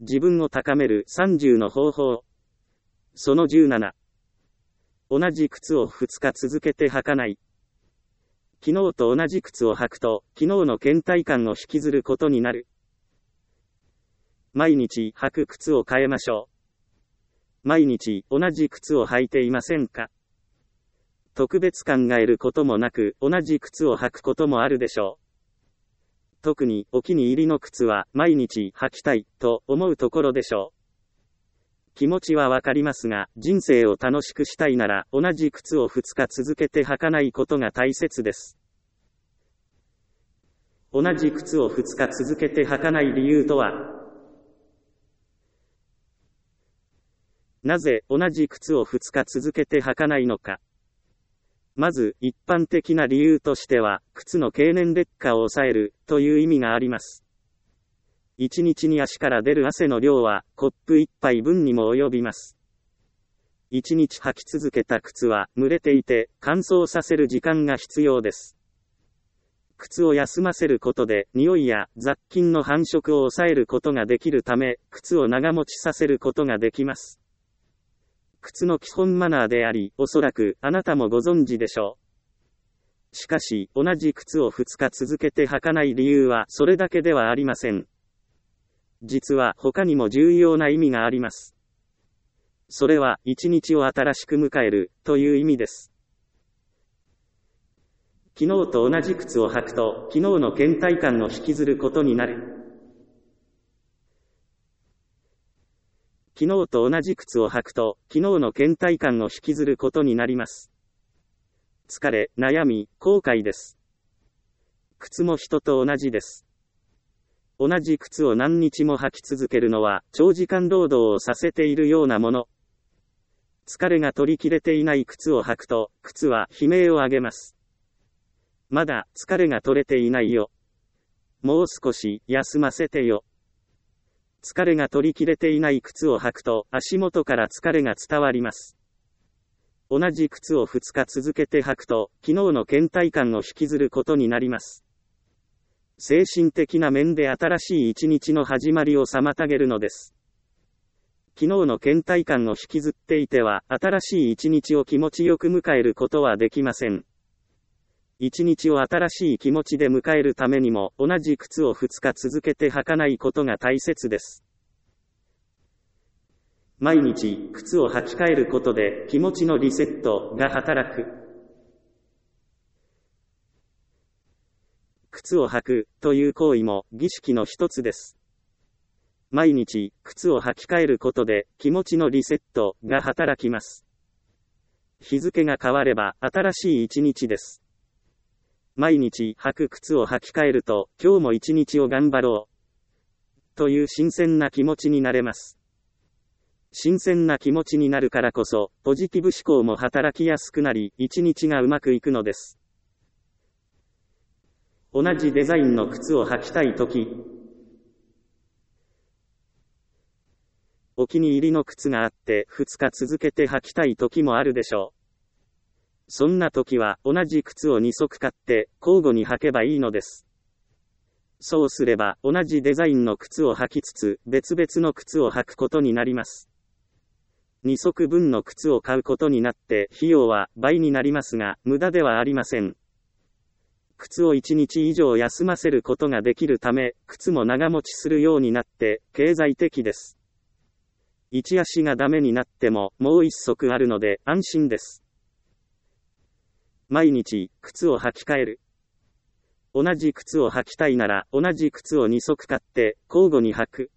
自分を高める30の方法。その17。同じ靴を2日続けて履かない。昨日と同じ靴を履くと、昨日の倦怠感を引きずることになる。毎日履く靴を変えましょう。毎日同じ靴を履いていませんか？特別考えることもなく、同じ靴を履くこともあるでしょう。特にお気に入りの靴は毎日履きたいと思うところでしょう。気持ちはわかりますが、人生を楽しくしたいなら同じ靴を2日続けて履かないことが大切です。同じ靴を2日続けて履かない理由とは？なぜ同じ靴を2日続けて履かないのか。まず、一般的な理由としては、靴の経年劣化を抑えるという意味があります。1日に足から出る汗の量は、コップ1杯分にも及びます。1日履き続けた靴は、蒸れていて、乾燥させる時間が必要です。靴を休ませることで、匂いや雑菌の繁殖を抑えることができるため、靴を長持ちさせることができます。靴の基本マナーであり、おそらくあなたもご存知でしょう。しかし、同じ靴を2日続けて履かない理由はそれだけではありません。実は他にも重要な意味があります。それは、一日を新しく迎えるという意味です。昨日と同じ靴を履くと、昨日の倦怠感を引きずることになる。昨日と同じ靴を履くと、昨日の倦怠感を引きずることになります。疲れ、悩み、後悔です。靴も人と同じです。同じ靴を何日も履き続けるのは、長時間労働をさせているようなもの。疲れが取り切れていない靴を履くと、靴は悲鳴を上げます。まだ疲れが取れていないよ。もう少し休ませてよ。疲れが取り切れていない靴を履くと、足元から疲れが伝わります。同じ靴を2日続けて履くと、昨日の倦怠感を引きずることになります。精神的な面で新しい一日の始まりを妨げるのです。昨日の倦怠感を引きずっていては、新しい一日を気持ちよく迎えることはできません。一日を新しい気持ちで迎えるためにも、同じ靴を2日続けて履かないことが大切です。毎日、靴を履き替えることで、気持ちのリセットが働く。靴を履くという行為も儀式の一つです。毎日、靴を履き替えることで、気持ちのリセットが働きます。日付が変われば、新しい一日です。毎日履く靴を履き替えると、今日も一日を頑張ろう。という新鮮な気持ちになれます。新鮮な気持ちになるからこそ、ポジティブ思考も働きやすくなり、一日がうまくいくのです。同じデザインの靴を履きたいとき、お気に入りの靴があって、2日続けて履きたいときもあるでしょう。そんな時は、同じ靴を2足買って、交互に履けばいいのです。そうすれば、同じデザインの靴を履きつつ、別々の靴を履くことになります。2足分の靴を買うことになって、費用は倍になりますが、無駄ではありません。靴を1日以上休ませることができるため、靴も長持ちするようになって、経済的です。一足がダメになっても、もう1足あるので、安心です。毎日、靴を履き替える。同じ靴を履きたいなら、同じ靴を2足買って、交互に履く。